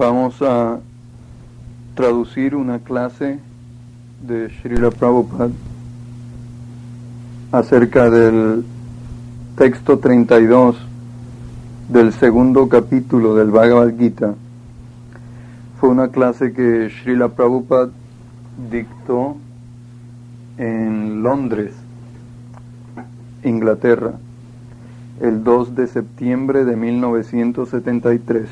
Vamos a traducir una clase de Srila Prabhupada acerca del texto 32 del segundo capítulo del Bhagavad Gita. Fue una clase que Srila Prabhupada dictó en Londres, Inglaterra, el 2 de septiembre de 1973.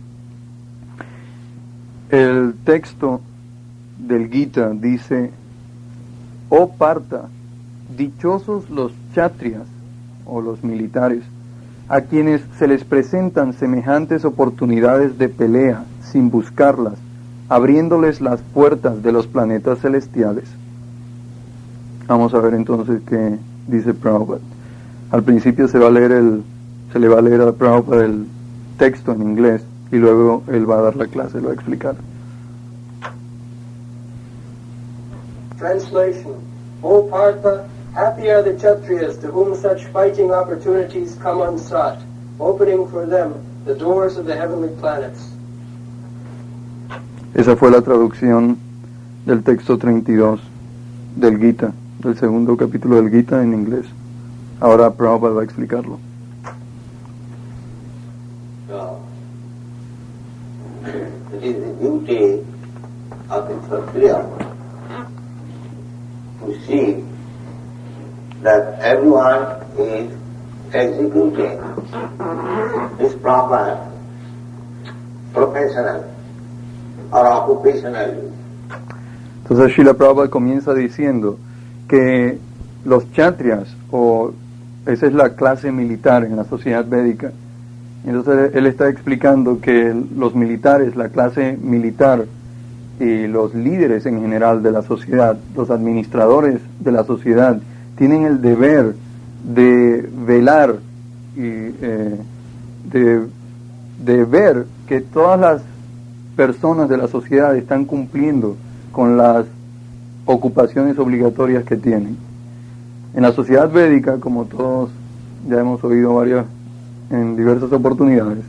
El texto del Gita dice: "Oh Partha, dichosos los kshatriyas o los militares, a quienes se les presentan semejantes oportunidades de pelea sin buscarlas, abriéndoles las puertas de los planetas celestiales". Vamos a ver entonces qué dice Prabhupada. Al principio se le va a leer a Prabhupada el texto en inglés y luego él va a dar la clase, lo va a explicar. Translation. O Partha, happy are the Kshatriyas to whom such fighting opportunities come unsought, opening for them the doors of the heavenly planets. Esa fue la traducción del texto 32 del Gita, del segundo capítulo del Gita en inglés. Ahora Prabhupada va a explicarlo. So, it is the duty of the Kshatriya to see that everyone is executing his proper professional or occupational duty. Entonces Srila Prabhupada comienza diciendo que los kshatriyas, o esa es la clase militar en la sociedad védica, entonces él está explicando que los militares, la clase militar y los líderes en general de la sociedad, los administradores de la sociedad, tienen el deber de velar y de ver que todas las personas de la sociedad están cumpliendo con las ocupaciones obligatorias que tienen. En la sociedad védica, como todos ya hemos oído en diversas oportunidades,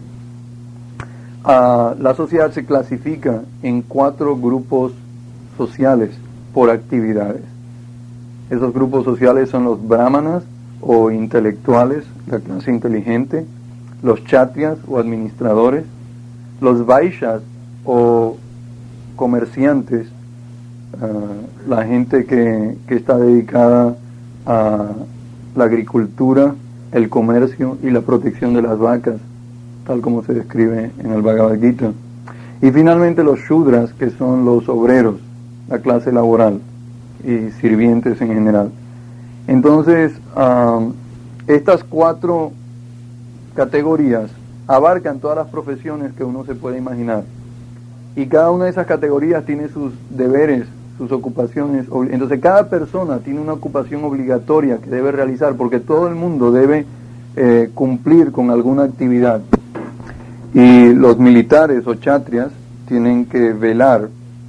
la sociedad se clasifica en 4 grupos sociales por actividades. Esos grupos sociales son los brahmanas o intelectuales, la clase inteligente, los kshatriyas o administradores, los vaishyas o comerciantes, la gente que está dedicada a la agricultura, el comercio y la protección de las vacas, tal como se describe en el Bhagavad Gita. Y finalmente los shudras, que son los obreros, la clase laboral y sirvientes en general. Entonces, estas 4 categorías abarcan todas las profesiones que uno se puede imaginar. Y cada una de esas categorías tiene sus deberes, sus ocupaciones. Entonces cada persona tiene una ocupación obligatoria que debe realizar, porque todo el mundo debe cumplir con alguna actividad. Y los militares o kshatriyas tienen que velar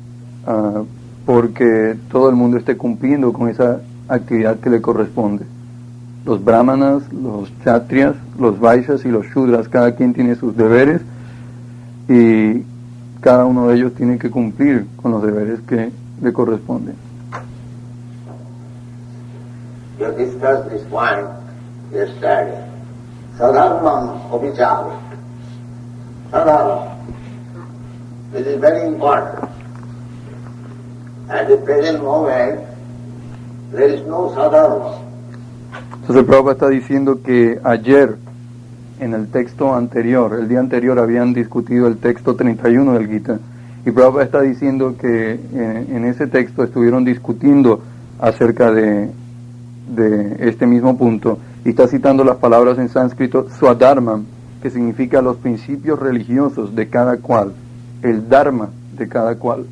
porque todo el mundo esté cumpliendo con esa actividad que le corresponde. Los brahmanas, los kshatriyas, los vaishyas y los shudras, cada quien tiene sus deberes y cada uno de ellos tiene que cumplir con los deberes que le corresponden. You discussed this point yesterday. Sadharmam obicari. Sadharma. This is very important. At the present moment, there is no sadharma. Entonces el Prabhupada está diciendo que ayer, en el texto anterior, el día anterior habían discutido el texto 31 del Gita, y Prabhupada está diciendo que en ese texto estuvieron discutiendo acerca de este mismo punto, y está citando las palabras en sánscrito swadharma, que significa los principios religiosos de cada cual, el dharma de cada cual.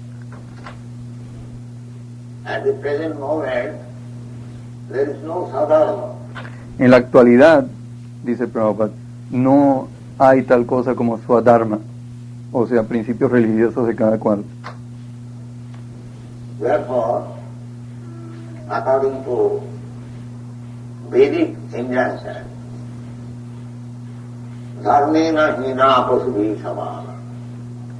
At the present moment, there is no sadharma. En la actualidad, dice Prabhupada, no hay tal cosa como swadharma, o sea, principios religiosos de cada cual. Therefore, according to Vedic injunction, dharmena hina pasubhi samana.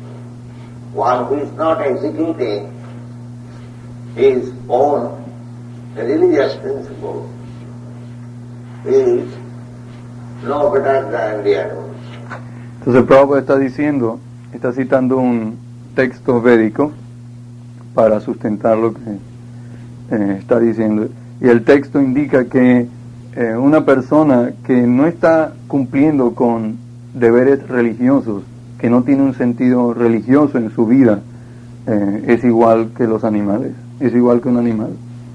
one who is not executing his own religious principle is no better than the animals. Entonces Prabhupada está citando un texto védico para sustentar lo que está diciendo. Y el texto indica que una persona que no está cumpliendo con deberes religiosos, que no tiene un sentido religioso en su vida, es igual que los animales, es igual que un animal.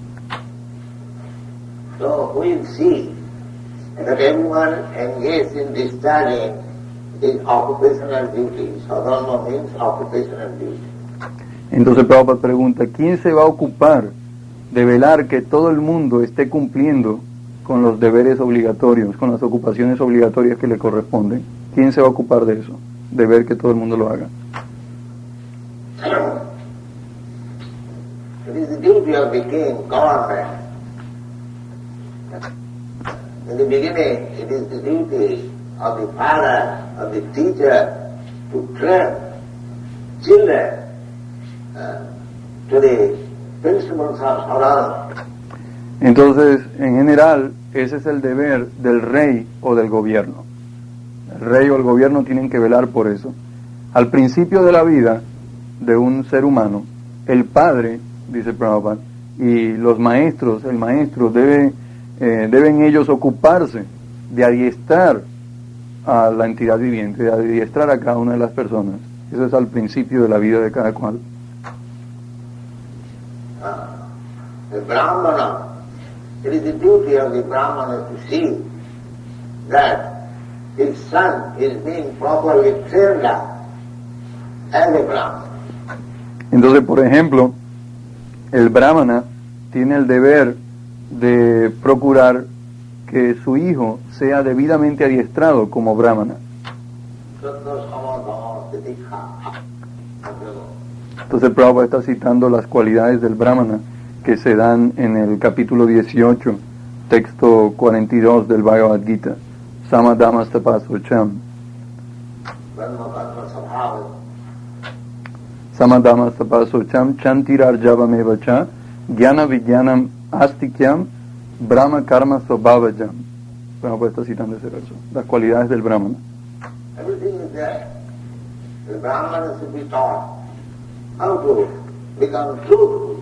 So we see that everyone engaged in discharging his occupational duties. Sadharma means occupational duties. Entonces Prabhupada pregunta, ¿quién se va a ocupar de velar que todo el mundo esté cumpliendo con los deberes obligatorios, con las ocupaciones obligatorias que le corresponden? ¿Quién se va a ocupar de eso? De ver que todo el mundo lo haga. It is the duty of the king, government. In the beginning, it is the duty of the father, of the teacher, to train children to the principles of Sadhana. Entonces, en general, ese es el deber del rey o del gobierno. El rey o el gobierno tienen que velar por eso. Al principio de la vida de un ser humano, el padre, dice Prabhupada, y los maestros, el maestro deben ellos ocuparse de adiestrar a la entidad viviente, de adiestrar a cada una de las personas. Eso es al principio de la vida de cada cual. The Brahmana, it is the duty of the Brahmana to see that his son is being properly trained up as a Brahmana. Entonces, por ejemplo, el Brahmana tiene el deber de procurar que su hijo sea debidamente adiestrado como Brahmana. Entonces Prabhupada está citando las cualidades del Brahmana que se dan en el capítulo 18, texto 42 del Bhagavad Gita. Samadhamma tapasocham. Samadhamma tapasocham chantirarjavameva cha jnana vijnanam astikyam brahma karma svabhavajam. Prabhupada está citando ese verso. Las cualidades del Brahmana. Everything is there. The Brahmana should be taught how to become truthful.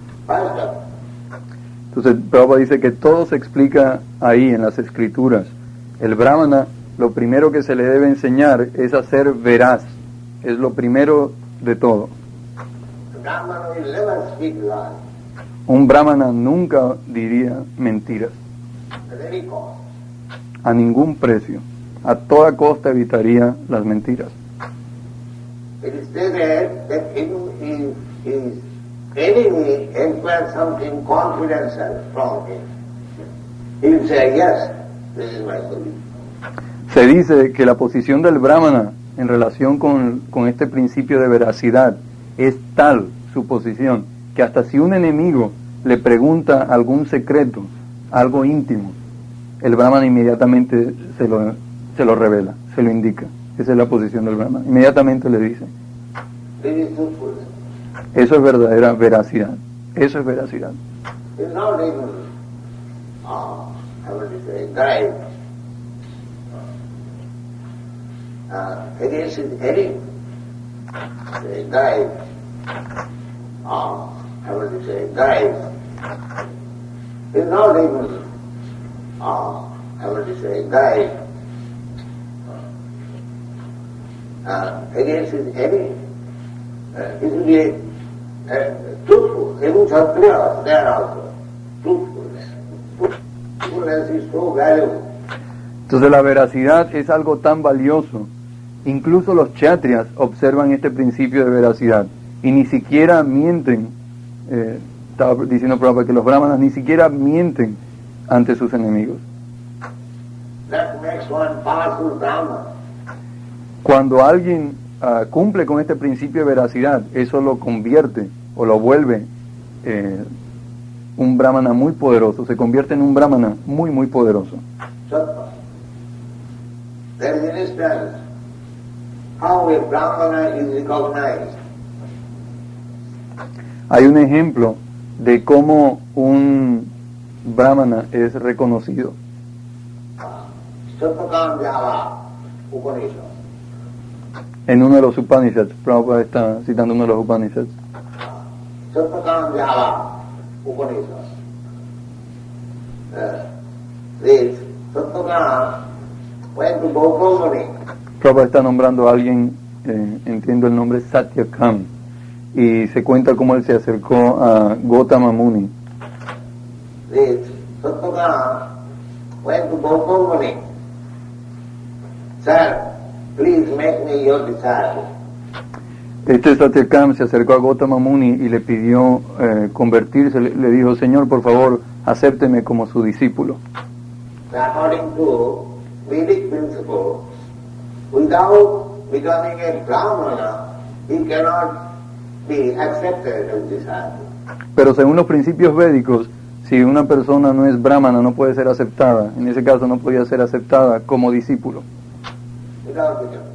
Entonces Prabhupada dice que todo se explica ahí en las escrituras. El Brahmana, lo primero que se le debe enseñar es a ser veraz. Es lo primero de todo. Un Brahmana nunca diría mentiras. A ningún precio. A toda costa evitaría las mentiras. Enemy inquires something confidential from him. He will say, yes, this is my belief. Se dice que la posición del Brahmana en relación con este principio de veracidad es tal su posición que hasta si un enemigo le pregunta algún secreto, algo íntimo, el Brahmana inmediatamente se lo revela, se lo indica. Esa es la posición del Brahmana. Inmediatamente le dice. This is truthfulness. Eso es verdadera veracidad. Eso es veracidad. It's not even, I would say, guide. It is heading. Guide. I would say, guide. It's not even, I would say, guide. Against his heading. It will be truthful. Even Kshatriyas, they are also truthfulness. Truthfulness is so valuable. Entonces la veracidad es algo tan valioso. Incluso los kshatriyas observan este principio de veracidad y ni siquiera mienten. Estaba diciendo Prabhupada que los brahmanas ni siquiera mienten ante sus enemigos. That makes one powerful Brahman. Cuando alguien cumple con este principio de veracidad, eso lo convierte o lo vuelve un brahmana muy poderoso, se convierte en un brahmana muy muy poderoso. There is an instance how a Brahmana is recognized Hay un ejemplo de cómo un brahmana es reconocido. En uno de los Upanishads, Prabhupada está citando uno de los Upanishads. Prabhupada está nombrando a alguien, entiendo el nombre Satyakam, y se cuenta cómo él se acercó a Gautama Muni. Este Satyakam se acercó a Gautama Muni y le pidió convertirse, le dijo, Señor, por favor, acépteme como su discípulo. According to Vedic principle, without becoming a Brahmana, he cannot be accepted as disciple. Pero según los principios védicos, si una persona no es brahmana, no puede ser aceptada. En ese caso no podía ser aceptada como discípulo. Without becoming.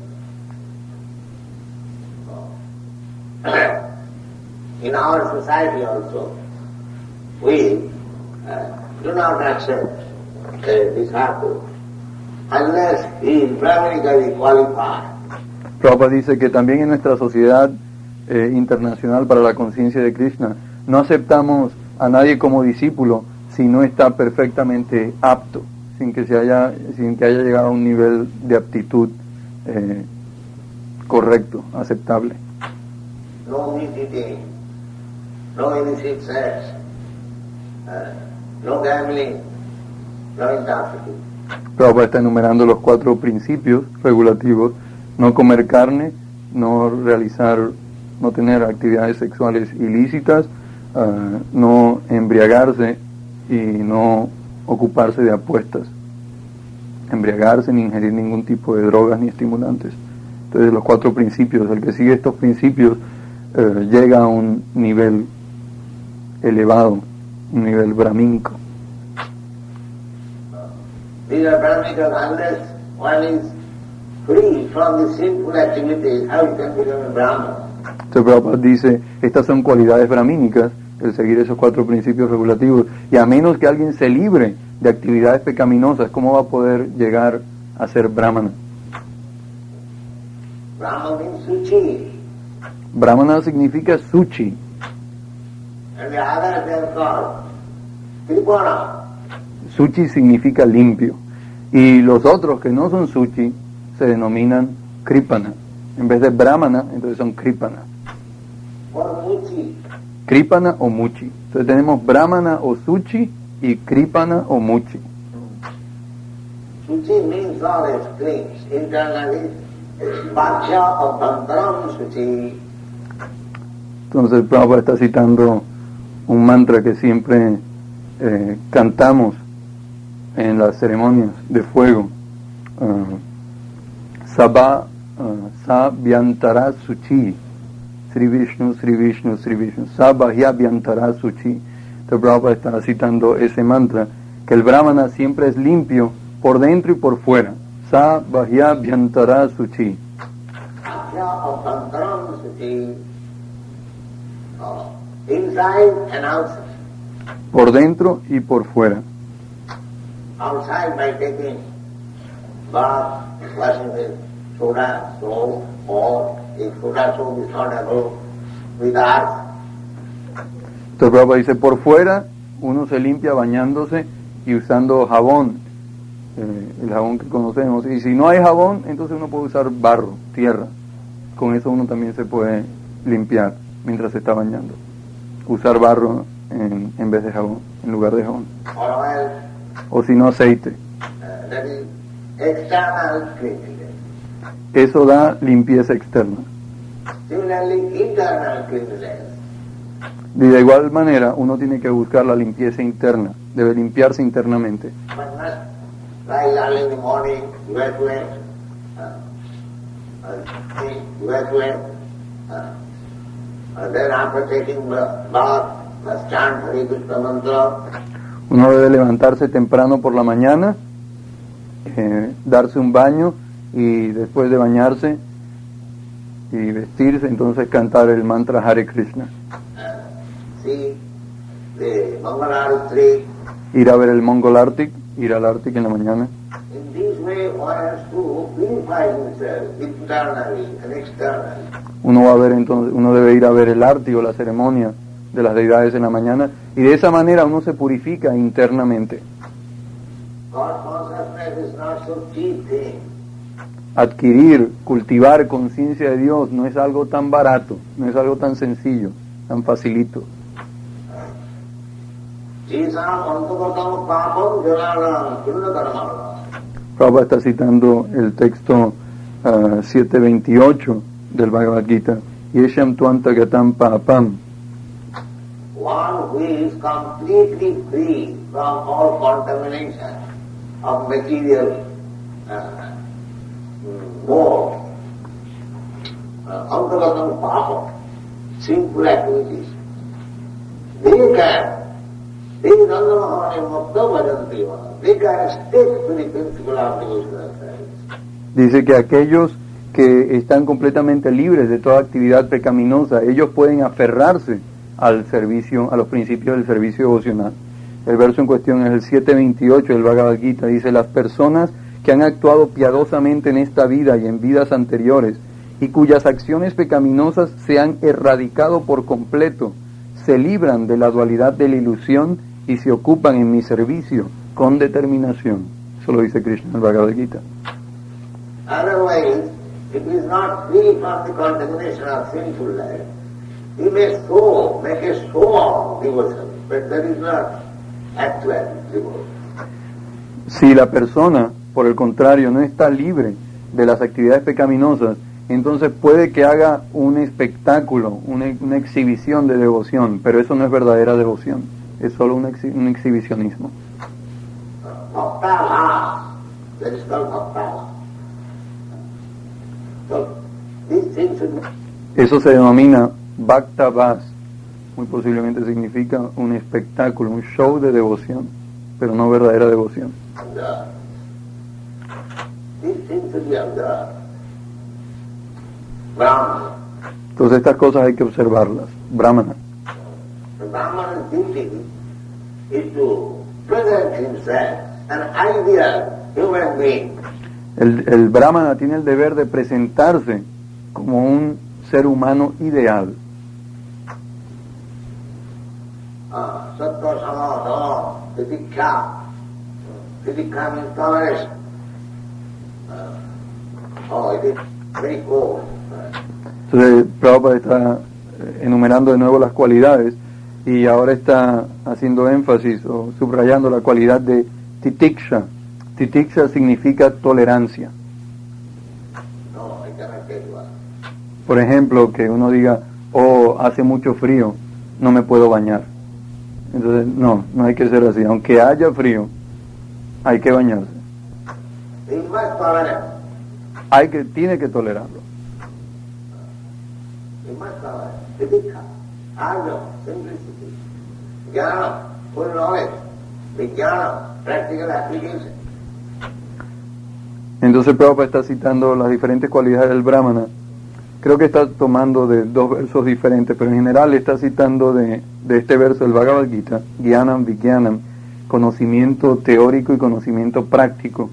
In our society also, we do not accept a disciple unless he is brahmanically qualified. Prabhupada dice que también en nuestra sociedad internacional para la conciencia de Krishna no aceptamos a nadie como discípulo si no está perfectamente apto, sin que haya llegado a un nivel de aptitud correcto, aceptable. No meat eating, no illicit sex, no gambling, no intoxicating. Prabhupada está enumerando los 4 principios regulativos: no comer carne, no tener actividades sexuales ilícitas, no embriagarse y no ocuparse de apuestas. Embriagarse ni ingerir ningún tipo de drogas ni estimulantes. Entonces los 4 principios, el que sigue estos principios llega a un nivel elevado, un nivel brahmínico. These are brahmicas unless one is free from the sinful activities, how you can become a brahmana? Entonces Prabhupada dice, estas son cualidades brahmínicas, el seguir esos 4 principios regulativos, y a menos que alguien se libre de actividades pecaminosas, ¿cómo va a poder llegar a ser brahmana? Brahma means suchi. Brahmana significa suchi, And the others they are called Tripura. suchi significa limpio, y los otros que no son suchi se denominan kripana. En vez de brahmana, entonces son kripana. Or Muchi. Kripana o muchi. Entonces tenemos brahmana o suchi y kripana o muchi. Suchi means all its things. Internally, Bhaksha of Bantram Suchi. Entonces Prabhupada está citando un mantra que siempre cantamos en las ceremonias de fuego. Sabhyantara Suchi. Sri Vishnu, Sri Vishnu, Sri Vishnu. Sabhyantara Suchi. Entonces Prabhupada está citando ese mantra, que el brahmana siempre es limpio por dentro y por fuera. Sabhyantara Suchi. Bhaksha of Bantram Suchi. Inside and outside. Por dentro y por fuera. Outside by taking bath, washing with soda soap, or if soda soap is not able, with earth. Entonces Prabhupada dice, por fuera uno se limpia bañándose y usando jabón, el jabón que conocemos. Y si no hay jabón, entonces uno puede usar barro, tierra. Con eso uno también se puede limpiar mientras se está bañando. Usar barro en vez de jabón, en lugar de jabón. Or oil, O si no, aceite. that is external cleanliness. Eso da limpieza externa. Similarly, internal cleanliness. Y de igual manera, uno tiene que buscar la limpieza interna. Debe limpiarse internamente. But not like early in the morning, wet, then after taking the bath, must chant Hare Krishna mantra. Uno debe levantarse temprano por la mañana, darse un baño y después de bañarse y vestirse, entonces cantar el mantra Hare Krishna. see the Mangalarti. Ir a ver el Mongol Arctic, ir al Arctic en la mañana. In this way one has to purify himself internally and externally. Uno va a ver entonces, uno debe ir a ver el Arctic o la ceremonia de las deidades en la mañana, y de esa manera uno se purifica internamente. God consciousness is not so cheap thing. Adquirir, cultivar conciencia de Dios no es algo tan barato, no es algo tan sencillo, tan facilito. Prabhupada está citando el texto 728 del Bhagavad Gita. Yesham tuanta gatam papam. One who is completely free from all contamination of material more, antagatam papa, simple activities, they can stick to the principle of devotional service. Dice que aquellos que están completamente libres de toda actividad pecaminosa, ellos pueden aferrarse al servicio, a los principios del servicio devocional. El verso en cuestión es el 728 del Bhagavad Gita. Dice: las personas que han actuado piadosamente en esta vida y en vidas anteriores, y cuyas acciones pecaminosas se han erradicado por completo, se libran de la dualidad de la ilusión y se ocupan en mi servicio con determinación. Eso lo dice Krishna en el Bhagavad Gita. Otherwise, if he is not free from the contamination of sinful life, he may make a show of devotion, but that is not actual devotion. Si la persona, por el contrario, no está libre de las actividades pecaminosas, entonces puede que haga un espectáculo, una exhibición de devoción, pero eso no es verdadera devoción, es solo un exhibicionismo. Eso se denomina Bhakta Vas, muy posiblemente significa un espectáculo, un show de devoción, pero no verdadera devoción. Entonces estas cosas hay que observarlas. Brahmana. Brahmana's duty is to present himself an ideal human being. El Brahmana tiene el deber de presentarse como un ser humano ideal. Sattva samadha titikha. Titikha means tolerance. It is very cold. Entonces Prabhupada está enumerando de nuevo las cualidades y ahora está haciendo énfasis o subrayando la cualidad de titiksha. Titiksha significa tolerancia. Por ejemplo, que uno diga: oh, hace mucho frío, no me puedo bañar. Entonces no hay que ser así. Aunque haya frío, hay que bañarse. Tiene que tolerarlo. Entonces Prabhupada está citando las diferentes cualidades del Brahmana. Creo que está tomando de dos versos diferentes, pero en general está citando de este verso del Bhagavad Gita: Gyanam Vijnanam, conocimiento teórico y conocimiento práctico.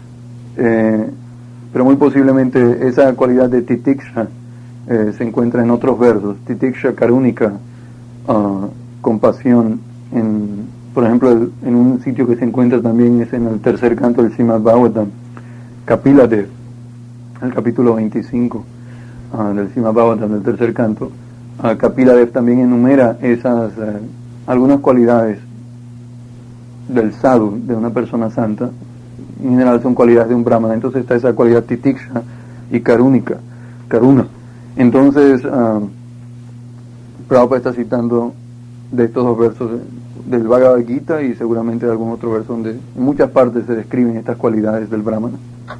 Pero muy posiblemente esa cualidad de titiksha se encuentra en otros versos. Titiksha karunika, compasión, por ejemplo en un sitio que se encuentra también es en el tercer canto del Srimad Bhagavatam, Kapiladev, el capítulo 25 del Srimad Bhagavatam, del tercer canto. Kapiladev también enumera esas algunas cualidades del sadhu, de una persona santa. En general son cualidades de un brahmana. Entonces está esa cualidad titiksha y karuna. Entonces Prabhupada está citando de estos dos versos del Bhagavad Gita y seguramente de algún otro verso donde en muchas partes se describen estas cualidades del brahmana.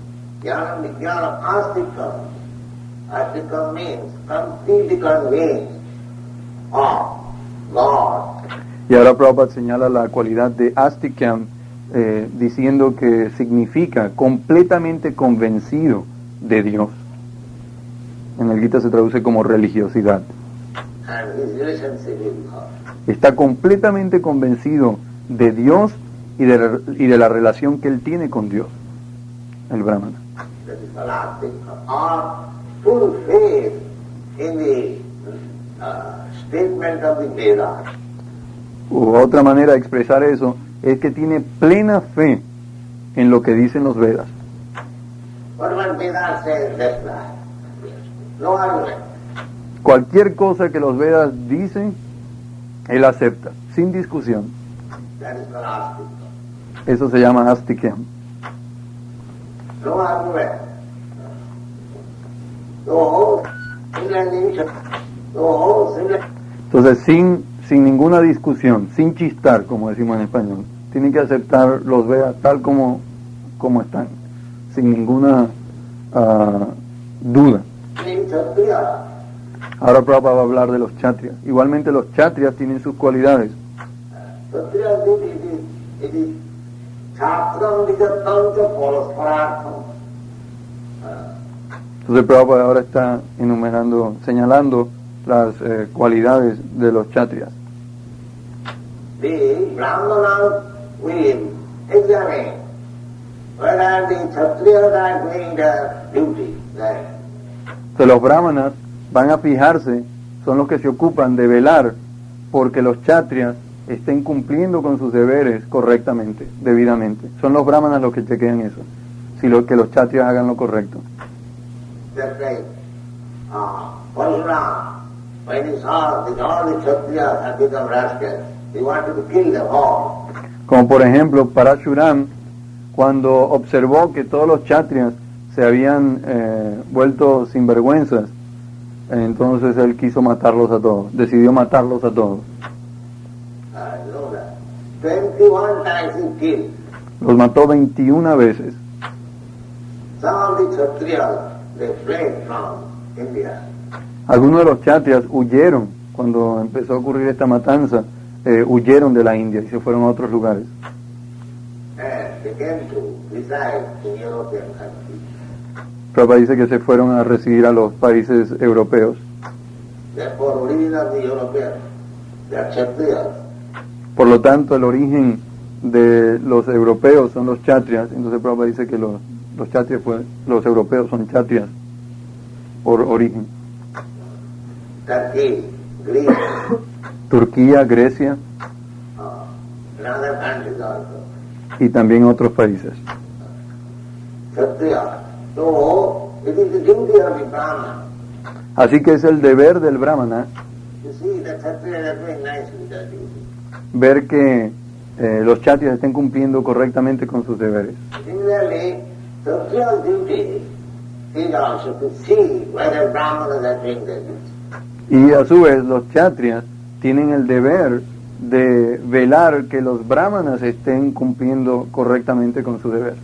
Astika means completely convinced of God. Y ahora Prabhupada señala la cualidad de astikam, diciendo que significa completamente convencido de Dios. En el Gita se traduce como religiosidad. And his relationship with God. está completamente convencido de Dios y de la relación que él tiene con Dios, el brahmana. That is the last thing. Or full faith in the statement of the Vedas. Otra manera de expresar eso es que tiene plena fe en lo que dicen los Vedas. Whatever Vedas says, that's right. No argument. Cualquier cosa que los Vedas dicen, él acepta, sin discusión. That is the last thing. Eso se llama astikyam. No argument. No explanation. No simple. Entonces, sin ninguna discusión, sin chistar, como decimos en español, tienen que aceptar los Vedas tal como están, sin ninguna duda. Ahora Prabhupada va a hablar de los chatrias. Igualmente los chatrias tienen sus cualidades. Entonces Prabhupada ahora está señalando las cualidades de los chatrias. The Brahmanas will examine whether the Kshatriyas are doing their duty. Entonces los brahmanas van a fijarse, son los que se ocupan de velar porque los chatrias estén cumpliendo con sus deberes correctamente, debidamente. Son los brahmanas los que chequean eso, que los chatrias hagan lo correcto. Just like Parshurama, when he saw that all the Kshatriyas had become rascals, he wanted to kill them all. Como por ejemplo Parashuram, cuando observó que todos los chatrias se habían vuelto sinvergüenzas, entonces él quiso matarlos a todos, decidió matarlos a todos. You know that. 21 times he killed. Los mató 21 veces. Some of the Kshatriyas, they fled from India. Algunos de los chatrias huyeron cuando empezó a ocurrir esta matanza, huyeron de la India y se fueron a otros lugares. And they came to reside in European countries. Prabhupada dice que se fueron a residir a los países europeos. Therefore, origin of the Europeans, they are Kshatriyas. Por lo tanto, el origen de los europeos son los chatrias. Entonces Prabhupada dice que los chatrias, los europeos son chatrias por origen. Turkey, Greece, Turquía, Grecia and other countries also. y también otros países. Kshatriya. So, it is the duty of the Brahman. Así que es el deber del brahmana You see, the Kshatriyas are doing nicely their duty. ver que los chatrias estén cumpliendo correctamente con sus deberes. Similarly, Kshatriya's duty is also to see whether Brahmanas are doing their duty. Y a su vez los chatrias tienen el deber de velar que los brahmanas estén cumpliendo correctamente con su deber.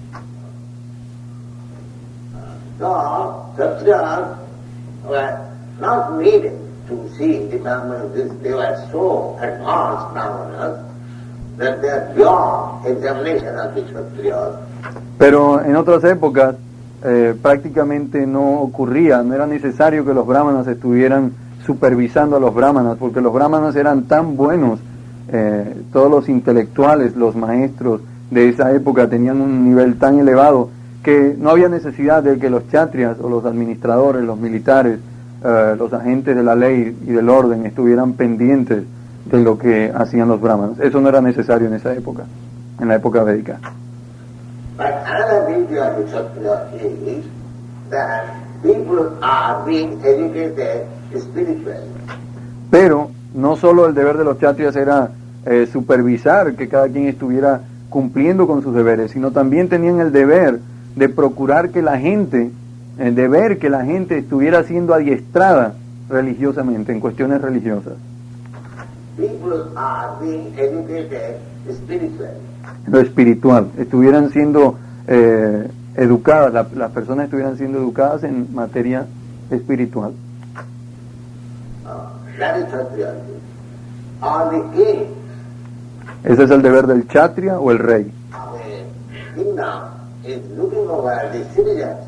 So, Kshatriyas were not needed to see the Brahmanas. They were so advanced Brahmanas that they are beyond examination of the Kshatriyas. Pero en otras épocas prácticamente no ocurría, no era necesario que los brahmanas estuvieran supervisando a los brahmanas, porque los brahmanas eran tan buenos, todos los intelectuales, los maestros de esa época tenían un nivel tan elevado que no había necesidad de que los chatrias o los administradores, los militares, los agentes de la ley y del orden estuvieran pendientes de lo que hacían los brahmanas. Eso no era necesario en esa época, en la época védica. But another beauty of the Kshatriya is that people are being educated spiritually. Pero no solo el deber de los chatrias era supervisar que cada quien estuviera cumpliendo con sus deberes, sino también tenían el deber de procurar que la gente, de ver que la gente estuviera siendo adiestrada religiosamente, en cuestiones religiosas. People are being educated spiritually. Lo espiritual, estuvieran siendo educadas, las personas estuvieran siendo educadas en materia espiritual. That is Kshatriya. Or the king Ese es el deber del kshatriya o el rey. of a kingdom is looking over the citizens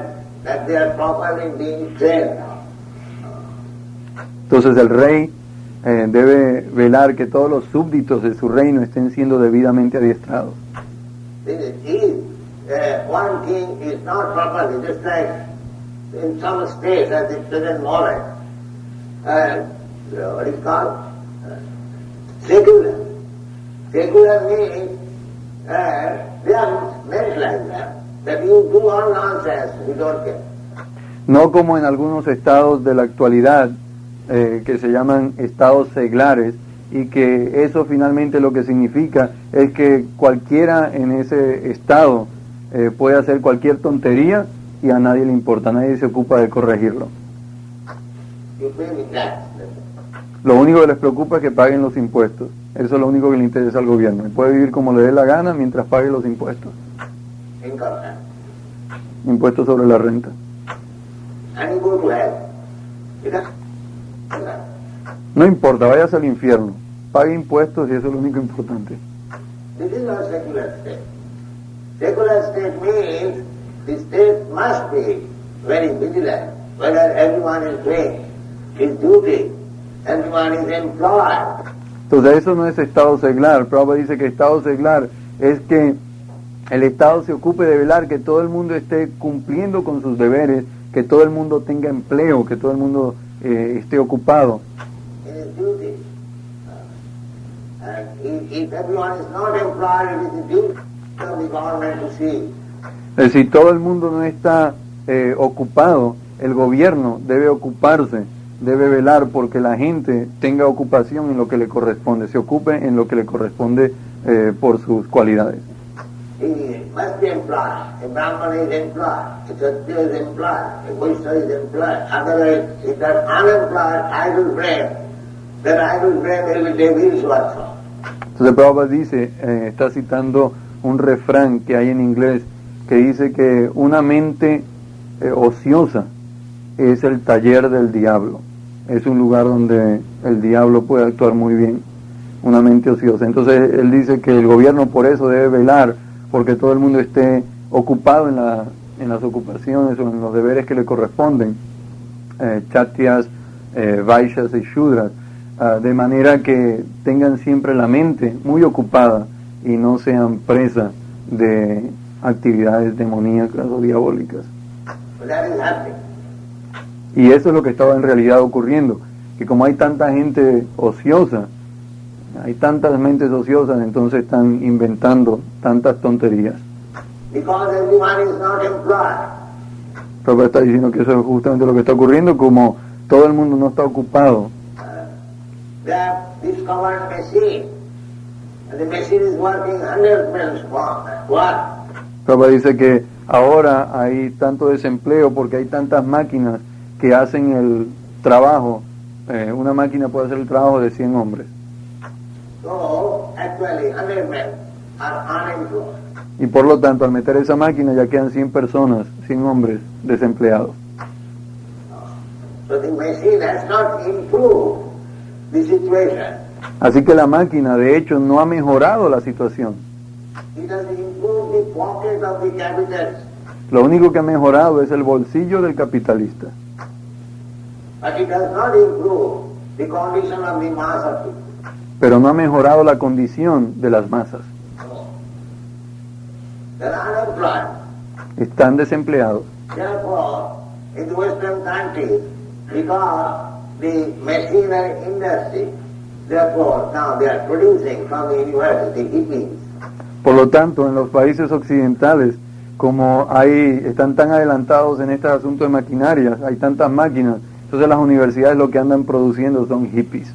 that they are properly being trained. Entonces el rey debe velar que todos los súbditos de su reino estén siendo debidamente adiestrados. One king is not properly, just like in some states as the present moment, what is called secular. Secular means they are meant like that you do all nonsense, you don't care. No como en algunos estados de la actualidad que se llaman estados seglares, y que eso finalmente lo que significa es que cualquiera en ese estado puede hacer cualquier tontería y a nadie le importa, nadie se ocupa de corregirlo. Lo único que les preocupa es que paguen los impuestos. Eso es lo único que le interesa al gobierno. Y puede vivir como le dé la gana mientras pague los impuestos. Impuestos sobre la renta. No importa, vayas al infierno, pague impuestos y eso es lo único importante. This is not secular state. Secular state means the state must be very vigilant, whether everyone is doing his duty, everyone is employed. Entonces eso no es estado seglar. Prabhupada dice que estado seglar es que el Estado se ocupe de velar que todo el mundo esté cumpliendo con sus deberes, que todo el mundo tenga empleo, que todo el mundo esté ocupado. Si todo el mundo no está ocupado, el gobierno debe ocuparse, debe velar porque la gente tenga ocupación en lo que le corresponde, se ocupe en lo que le corresponde por sus cualidades. He must be employed. A Brahmana is employed. A Kshatriya is employed. A Vaishnava is employed. Otherwise, if that unemployed idle brain, that idle brain will be devil's workshop. Entonces Prabhupada dice, está citando un refrán que hay en inglés que dice que una mente ociosa es el taller del diablo. Es un lugar donde el diablo puede actuar muy bien, una mente ociosa. Entonces él dice que el gobierno por eso debe velar porque todo el mundo esté ocupado en las ocupaciones o en los deberes que le corresponden, Kshatriyas, Vaishyas y Shudras, de manera que tengan siempre la mente muy ocupada y no sean presa de actividades demoníacas o diabólicas. Y eso es lo que estaba en realidad ocurriendo, que como hay tanta gente ociosa, hay tantas mentes ociosas, entonces están inventando tantas tonterías. Pero está diciendo que eso es justamente lo que está ocurriendo, como todo el mundo no está ocupado. Prabhupada dice que ahora hay tanto desempleo porque hay tantas máquinas que hacen el trabajo. Una máquina puede hacer el trabajo de 100 hombres. Y por lo tanto, al meter esa máquina ya quedan 100 personas, 100 hombres desempleados. Así que la máquina, de hecho, no ha mejorado la situación. Lo único que ha mejorado es el bolsillo del capitalista. Pero no ha mejorado la condición de las masas. Están desempleados. Por lo tanto, en los países occidentales, como están tan adelantados en este asunto de maquinarias, hay tantas máquinas, entonces las universidades lo que andan produciendo son hippies.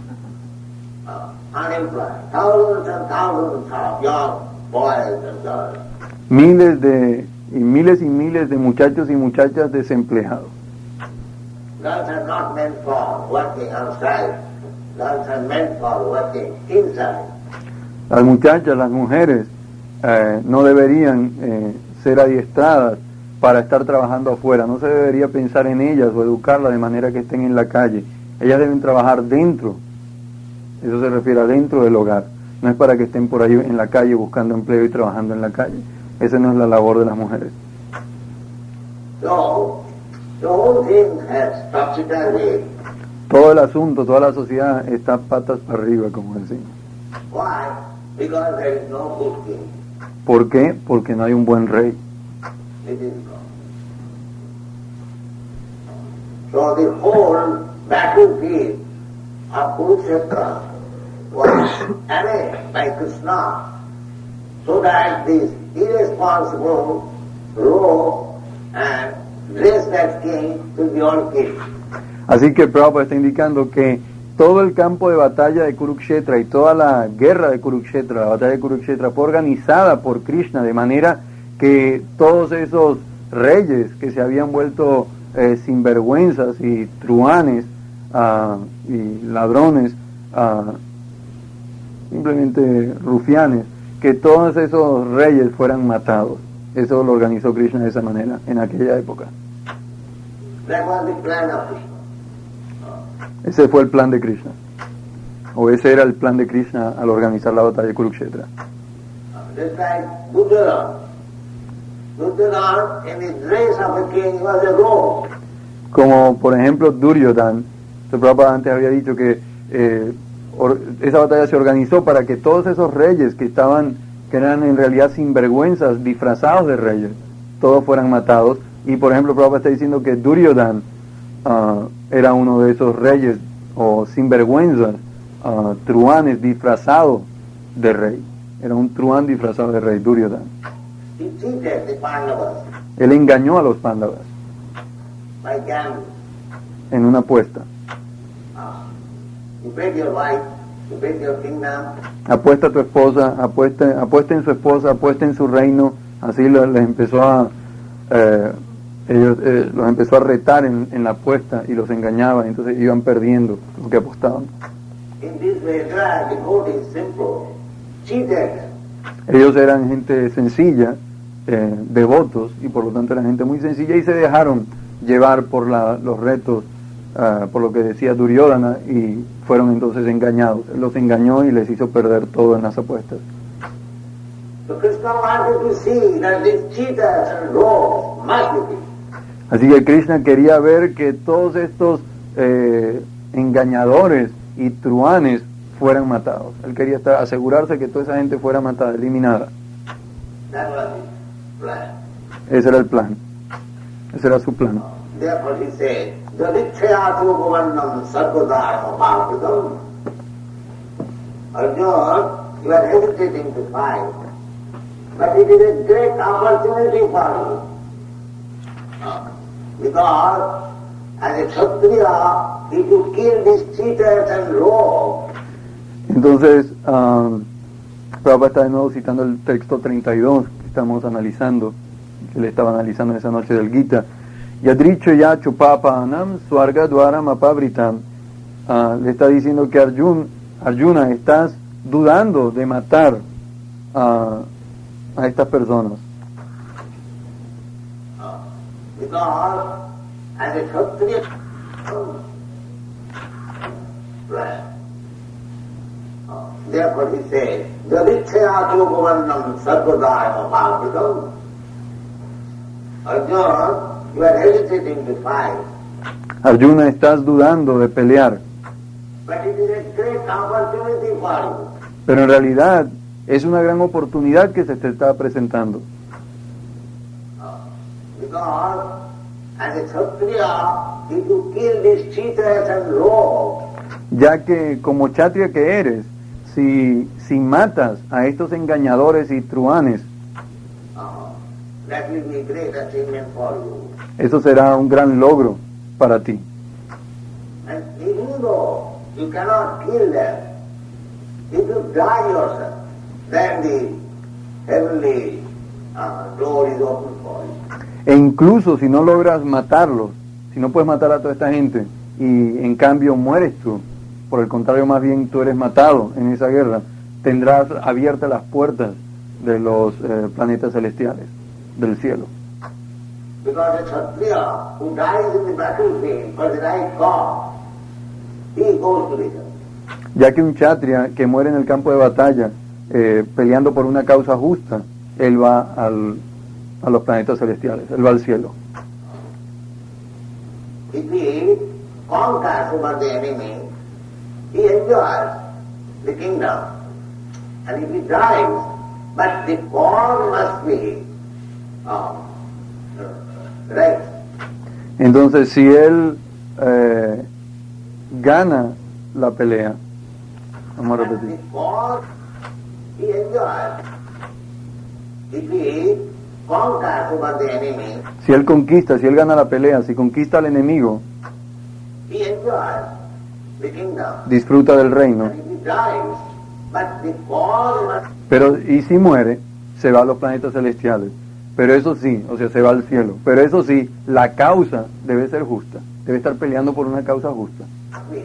Miles y miles de muchachos y muchachas desempleados. Las muchachas, las mujeres, no deberían ser adiestradas para estar trabajando afuera. No se debería pensar en ellas o educarlas de manera que estén en la calle. Ellas deben trabajar dentro. Eso se refiere a dentro del hogar. No es para que estén por ahí en la calle buscando empleo y trabajando en la calle. Esa no es la labor de las mujeres. Todo el asunto, toda la sociedad está patas para arriba, como decimos. Why? Because there is no good king. ¿Por qué? Porque no hay un buen rey. It is God. So the whole battlefield of Kurukshetra was arranged by Krishna so that this irresponsible, rogue and dressed king should be all killed. Así que Prabhupada está indicando que todo el campo de batalla de Kurukshetra y toda la guerra de Kurukshetra, la batalla de Kurukshetra, fue organizada por Krishna de manera que todos esos reyes que se habían vuelto sinvergüenzas y truanes y ladrones, simplemente rufianes, que todos esos reyes fueran matados. Eso lo organizó Krishna de esa manera en aquella época. That was the plan of Krishna. Ese fue el plan de Krishna. O ese era el plan de Krishna al organizar la batalla de Kurukshetra. Just like Duryodhana. Duryodhana, in the dress of a king, was a rogue. Como por ejemplo Duryodhana. El Prabhupada antes había dicho que esa batalla se organizó para que todos esos reyes que eran en realidad sinvergüenzas, disfrazados de reyes, todos fueran matados. Y por ejemplo Prabhupada está diciendo que Duryodhana era uno de esos reyes o sinvergüenzas, truanes disfrazados de rey. Era un truán disfrazado de rey, Duryodhana. He cheated the Pandavas Él engañó a los Pándavas by gambling. en una apuesta. You bet your wife, you bet your kingdom, Apuesta a tu esposa, apuesta en su esposa, apuesta en su reino. Así les empezó a los empezó a retar en la apuesta y los engañaba, entonces iban perdiendo los que apostaban. in this way, they are devotees, simple, cheated. Ellos eran gente sencilla, devotos, y por lo tanto eran gente muy sencilla y se dejaron llevar por los retos, por lo que decía Duryodhana, y fueron entonces engañados. Él los engañó y les hizo perder todo en las apuestas. So Krishna wanted to see that these cheaters and rogues must be killed. Así que Krishna quería ver que todos estos engañadores y truanes fueran matados. Él quería asegurarse que toda esa gente fuera matada, eliminada. That was his plan. Ese era el plan. Ese era su plan. Therefore he said, Jadithyatu govannam sargodharma bhavatam. Arjuna, you are hesitating to fight, but it is a great opportunity for you. Because as a Kshatriya, if you kill these cheaters and rogues, Entonces, Prabhupada está de nuevo citando el texto 32 que estamos analizando, que le estaba analizando en esa noche del Gita. Yadricho ya chupapanam swarga dwaram apabritam. Le está diciendo que Arjuna, estás dudando de matar a estas personas. because as a Kshatriya, therefore he said, Jadithyatu govannam sargodharma bhavatam. Arjuna, you are hesitating to fight, Arjuna, estás dudando de pelear, but it is a great opportunity for you. pero en realidad es una gran oportunidad que se te está presentando. Because as a Kshatriya, if you kill these cheaters and rogues, Ya que como kshatriya que eres, si matas a estos engañadores y truanes, that will be a great achievement for you. eso será un gran logro para ti. And even though you cannot kill them, if you die yourself, then the heavenly door is open for you. E incluso si no logras matarlos, si no puedes matar a toda esta gente y en cambio mueres tú, por el contrario más bien tú eres matado en esa guerra, tendrás abiertas las puertas de los planetas celestiales, del cielo. Because a Kshatriya who dies in the battlefield for the right cause, he goes to the heaven. Ya que un kshatriya que muere en el campo de batalla peleando por una causa justa, él va a los planetas celestiales, él va al cielo. If he conquers over the enemy, he enjoys the kingdom. And if he dies, but the cause must be right. Entonces, si él gana la pelea, vamos a repetir. The cause he enjoys. If he conquers over the enemy, Si él conquista, si él gana la pelea, si conquista al enemigo, he enjoys the kingdom. disfruta del reino. And if he dies, but the cause must Pero, y si muere, se va a los planetas celestiales. Pero eso sí, o sea, se va al cielo. Pero eso sí, la causa debe ser justa. Debe estar peleando por una causa justa. be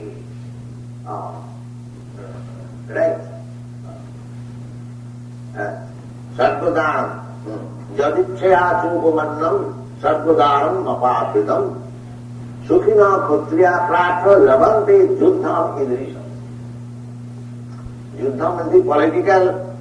right. Sarvadam yadicchaya chupamannam sarvadaram apapitam sukhina khutriya pratra lavante yuddham idrisham. Yuddham is the political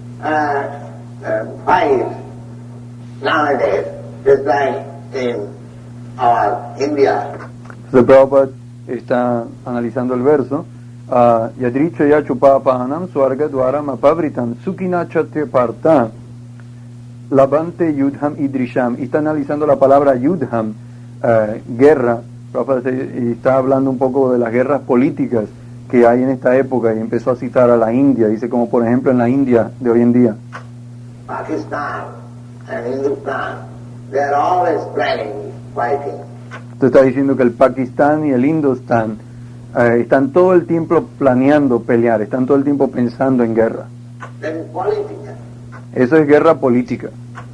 fight nowadays, just like in our India. Entonces Prabhupada está analizando el verso. Yadricha ya chupapahanam swarga dwaram apavritam sukina chatre parta lavante yudham idrisham. Y está analizando la palabra yudham, guerra. Prabhupada está hablando un poco de las guerras políticas que hay en esta época y empezó a citar a la India. Dice como por ejemplo en la India de hoy en día. Pakistan and Hindustan, they are always planning, fighting. Usted está diciendo que el Pakistán y el Hindustán están todo el tiempo planeando pelear, están todo el tiempo pensando en guerra. That is politics. Eso es guerra política.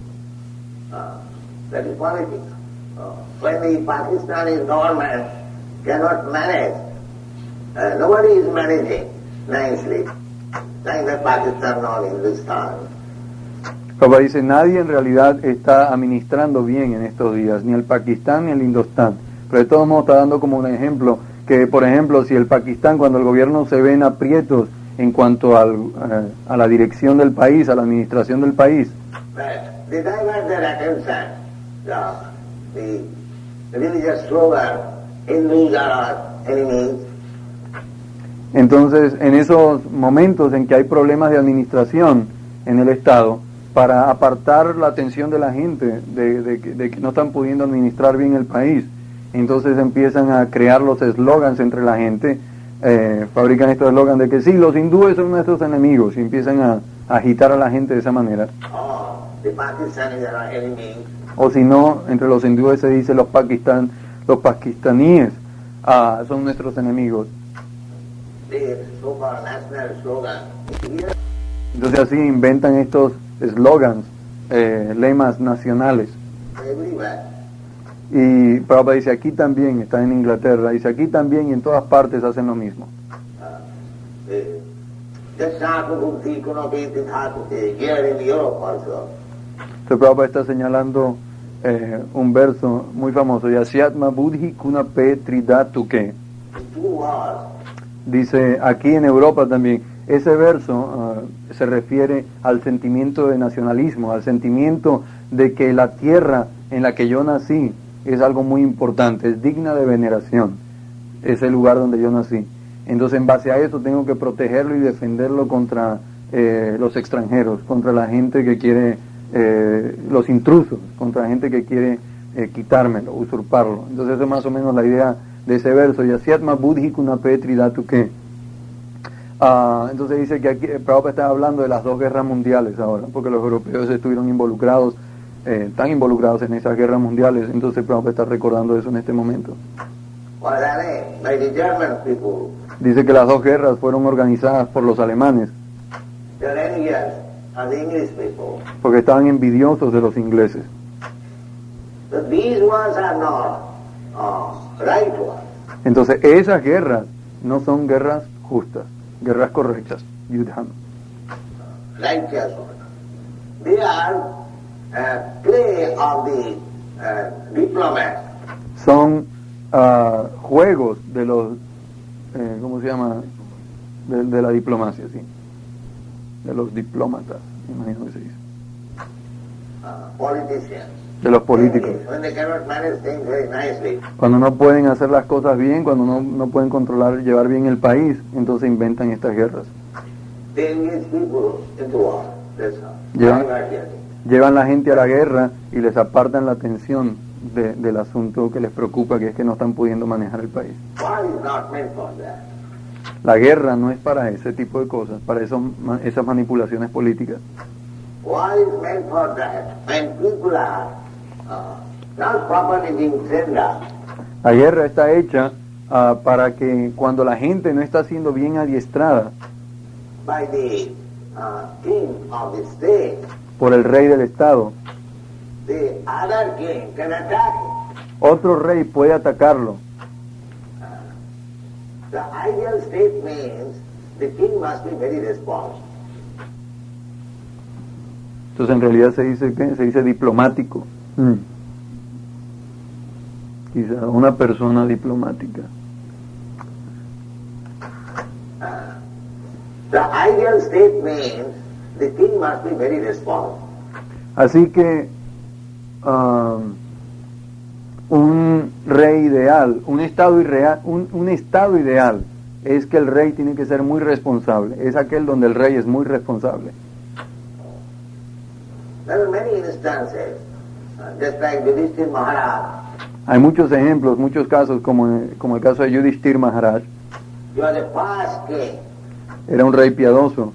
That is politics. When the Pakistani government cannot manage, nobody is managing nicely, neither Pakistan nor Hindustan. Papá dice, nadie en realidad está administrando bien en estos días, ni el Pakistán ni el Hindustán. Pero de todos modos está dando como un ejemplo, que por ejemplo si el Pakistán cuando el gobierno se ve en aprietos en cuanto a la dirección del país, a la administración del país, But they divert their attention. The religious slogan, Hindus are our enemies. entonces en esos momentos en que hay problemas de administración en el Estado, para apartar la atención de la gente de que no están pudiendo administrar bien el país, entonces empiezan a crear los eslogans entre la gente, fabrican estos eslogans de que sí, los hindúes son nuestros enemigos, y empiezan a agitar a la gente de esa manera. The Pakistanis are our enemies. O si no, entre los hindúes se dice los pakistaníes son nuestros enemigos. The so-called national slogan. Here, Entonces así inventan estos eslogans, lemas nacionales. everywhere. Y Prabhupada dice, aquí también, está en Inglaterra, dice, aquí también y en todas partes hacen lo mismo. Here in Europe also. Entonces Prabhupada está señalando un verso muy famoso, Yasyatma Buddhi Kuna Petridatuke. Two wars. Dice, aquí en Europa también, ese verso se refiere al sentimiento de nacionalismo, al sentimiento de que la tierra en la que yo nací es algo muy importante, es digna de veneración, es el lugar donde yo nací. Entonces en base a eso tengo que protegerlo y defenderlo contra los extranjeros, contra la gente que quiere, los intrusos, contra la gente que quiere quitármelo, usurparlo. Entonces esa es más o menos la idea de ese verso, Yasyatma Buddhi Kuna Petridatuke. Entonces dice que aquí Prabhupada está hablando de las dos guerras mundiales ahora, porque los europeos estuvieron involucrados, están involucrados en esas guerras mundiales, entonces Prabhupada está recordando eso en este momento. Was arranged by the German people. Dice que las dos guerras fueron organizadas por los alemanes, They are envious of the English people. porque estaban envidiosos de los ingleses. But these wars are not right ones. Entonces esas guerras no son guerras justas, guerras correctas, yudham. Righteous ones. They are play of the diplomats. Son juegos de los, ¿cómo se llama? De la diplomacia, sí. De los diplómatas, me imagino que se dice. Politicians. de los políticos. When they cannot manage things very nicely, Cuando no pueden hacer las cosas bien, cuando no pueden controlar, llevar bien el país, entonces inventan estas guerras. they engage people into war. That's all. Yeah. Divergent. Llevan la gente a la guerra y les apartan la atención del asunto que les preocupa, que es que no están pudiendo manejar el país. War is not meant for that. La guerra no es para ese tipo de cosas, para esas manipulaciones políticas. War is meant for that. When people are not properly being trained up, La guerra está hecha para que cuando la gente no está siendo bien adiestrada by the king of the state, por el rey del estado, the other king can attack him. otro rey puede atacarlo. The ideal state means the king must be very responsible. Entonces en realidad se dice ¿qué? Se dice diplomático. Quizá una persona diplomática. The ideal state means the king must be very responsible. Así que un rey ideal, un estado ideal es que el rey tiene que ser muy responsable. Es aquel donde el rey es muy responsable. There are many instances, just like Yudhishthira Maharaj. Hay muchos ejemplos, muchos casos, como el caso de Yudhishthira Maharaj. He was a pious king. Era un rey piadoso.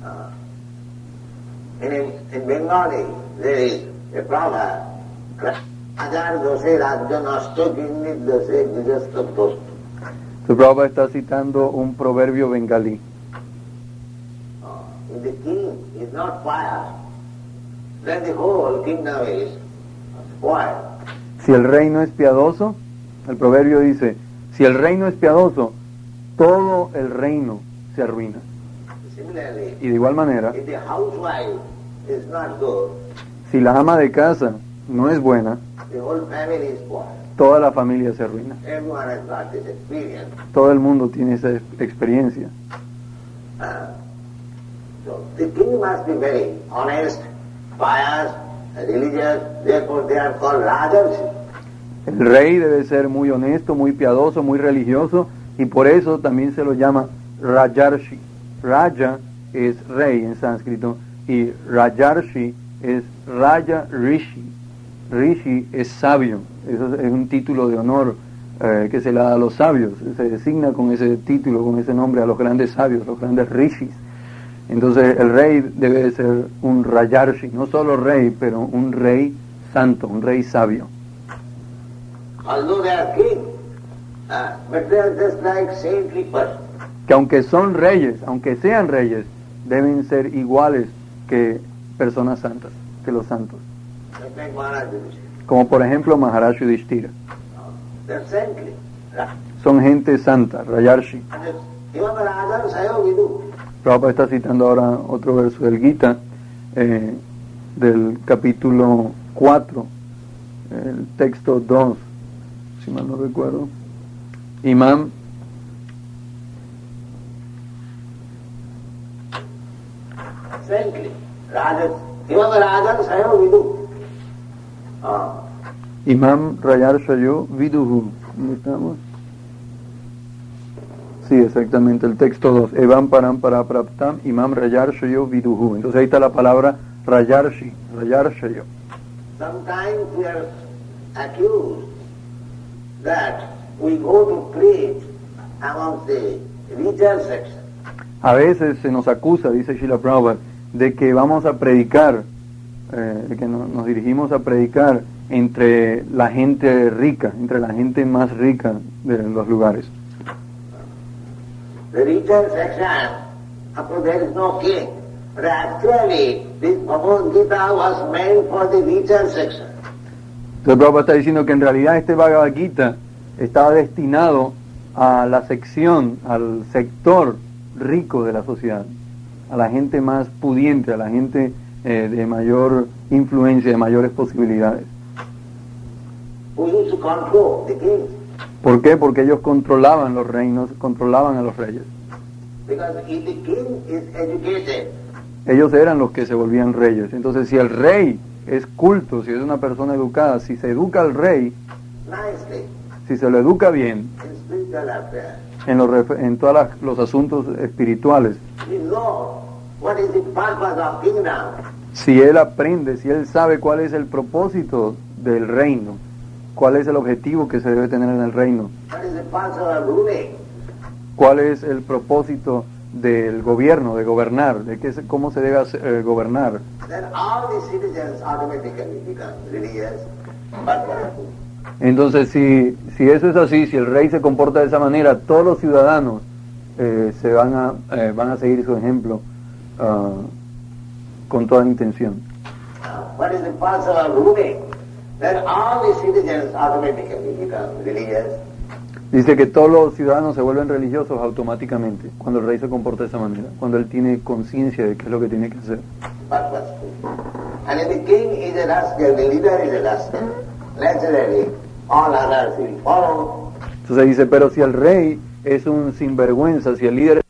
In Bengali, there is a proverb, Rajar doshe rajya nasto kinnit doshe dijastam dostu. Su Prabhupada está citando un proverbio bengalí. If the king is not pious, then the whole kingdom is spoiled. Si el rey no es piadoso, el proverbio dice, si el rey no es piadoso, todo el reino se arruina. Similarly, Y de igual manera, if the housewife is not good, si la ama de casa no es buena, the whole family is spoiled. toda la familia se arruina. Everyone has got this experience. Todo el mundo tiene esa experiencia. So the king must be very honest, pious, religious, therefore they are called Rajarshi. El rey debe ser muy honesto, muy piadoso, muy religioso, y por eso también se lo llama Rajarshi. Raja es rey en sánscrito, y Rajarshi es Raja Rishi. Rishi es sabio, eso es un título de honor que se le da a los sabios, se designa con ese título, con ese nombre a los grandes sabios, los grandes rishis. Entonces el rey debe de ser un Rajarshi, no solo rey, pero un rey santo, un rey sabio. Although they are king, but they are just like saintly persons. Que aunque son reyes, aunque sean reyes, deben ser iguales que personas santas, que los santos. Just like Maharaj Yudhishthira. Como por ejemplo Maharaj Yudhishthira. They are saintly. Son gente santa, Rajarshi. Even the Rajas Sayo Vidu. Prabhupada está citando ahora otro verso del Gita, del capítulo 4, el texto 2, si mal no recuerdo. Imam Saintly. Rajas. Even the Rajas Sayo Vidu. Imam Rajarshayo Viduhu. ¿Dónde estamos? Sí, exactamente, el texto 2. Evam param parapraptam Imam Rajarshayo Viduhu. Entonces ahí está la palabra Rajarshi, Rajarshayo. Sometimes we are accused that we go to preach amongst the richer section. A veces se nos acusa, dice Srila Prabhupada, de que vamos a predicar, de que nos dirigimos a predicar entre la gente rica, entre la gente más rica de los lugares. The richer section, of course there is no king. But actually, this Bhagavad Gita was meant for the richer section. Entonces Prabhupada está diciendo que en realidad este Bhagavad Gita estaba destinado a la sección, al sector rico de la sociedad, a la gente más pudiente, a la gente de mayor influencia, de mayores posibilidades. Who used to control the kings. ¿Por qué? Porque ellos controlaban los reinos, controlaban a los reyes. Because if the king is educated, Ellos eran los que se volvían reyes. Entonces, si el rey es culto, si es una persona educada, si se educa al rey, nicely si se lo educa bien in spiritual affairs, en todos los asuntos espirituales, he knows what is the purpose of kingdom, si él aprende, si él sabe cuál es el propósito del reino, cuál es el objetivo que se debe tener en el reino, what is the purpose of ruling, cuál es el propósito del gobierno, de gobernar, cómo se debe gobernar, then all the citizens automatically become religious, purposeful. entonces si eso es así, si el rey se comporta de esa manera, todos los ciudadanos van a seguir su ejemplo con toda intención. What is the purpose of ruling? Then all the citizens automatically become religious. Dice que todos los ciudadanos se vuelven religiosos automáticamente cuando el rey se comporta de esa manera, cuando él tiene conciencia de qué es lo que tiene que hacer. Purposeful. And if the king is a rascal, the leader is a rascal, naturally all others will follow. Entonces dice, pero si el rey es un sinvergüenza, si el líder